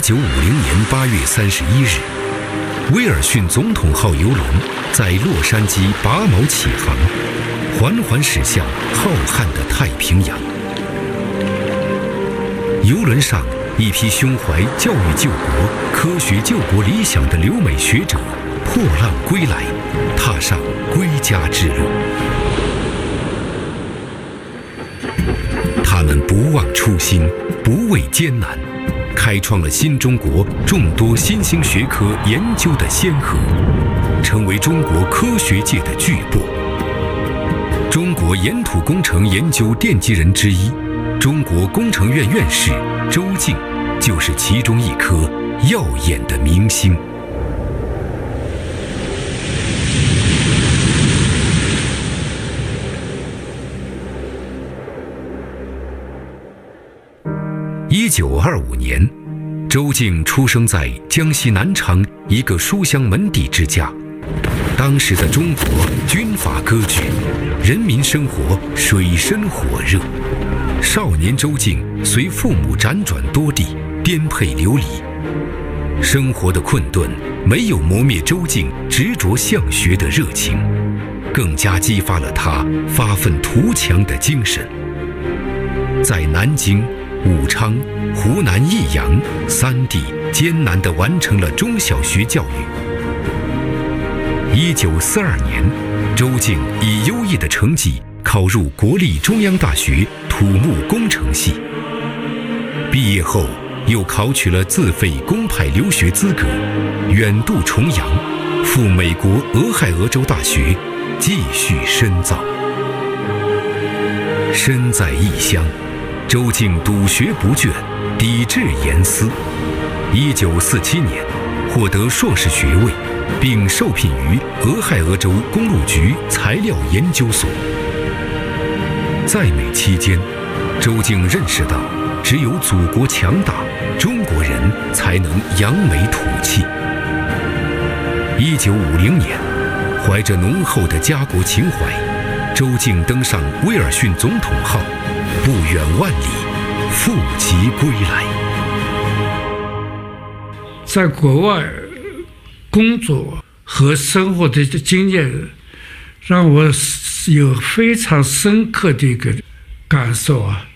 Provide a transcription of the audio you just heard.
年8月31日，威尔逊总统号邮轮在洛杉矶拔锚起航，缓缓驶向浩瀚的太平洋。邮轮上，一批胸怀教育救国、科学救国理想的留美学者破浪归来，踏上归家之路。他们不忘初心，不畏艰难，开创了新中国众多新兴学科研究的先河，成为中国科学界的巨擘。中国岩土工程研究奠基人之一，中国工程院院士周敬就是其中一颗耀眼的明星。1925年，周敬出生在江西南昌一个书香门第之家。当时的中国军阀割据，人民生活水深火热。少年周敬随父母辗转多地，颠沛流离。生活的困顿没有磨灭周敬执着向学的热情，更加激发了他发愤图强的精神。在南京、武昌、湖南益阳3地艰难地完成了中小学教育。1942年，周敬以优异的成绩考入国立中央大学土木工程系。毕业后，又考取了自费公派留学资格，远渡重洋，赴美国俄亥俄州大学继续深造。身在异乡，周敬笃学不倦，抵制严丝。1947年，获得硕士学位，并受聘于俄亥俄州公路局材料研究所。在美期间，周敬认识到，只有祖国强大，中国人才能扬眉吐气。1950年，怀着浓厚的家国情怀，周敬登上威尔逊总统号，不远万里，负笈归来。 在国外工作和生活的经验，让我有非常深刻的一个感受啊。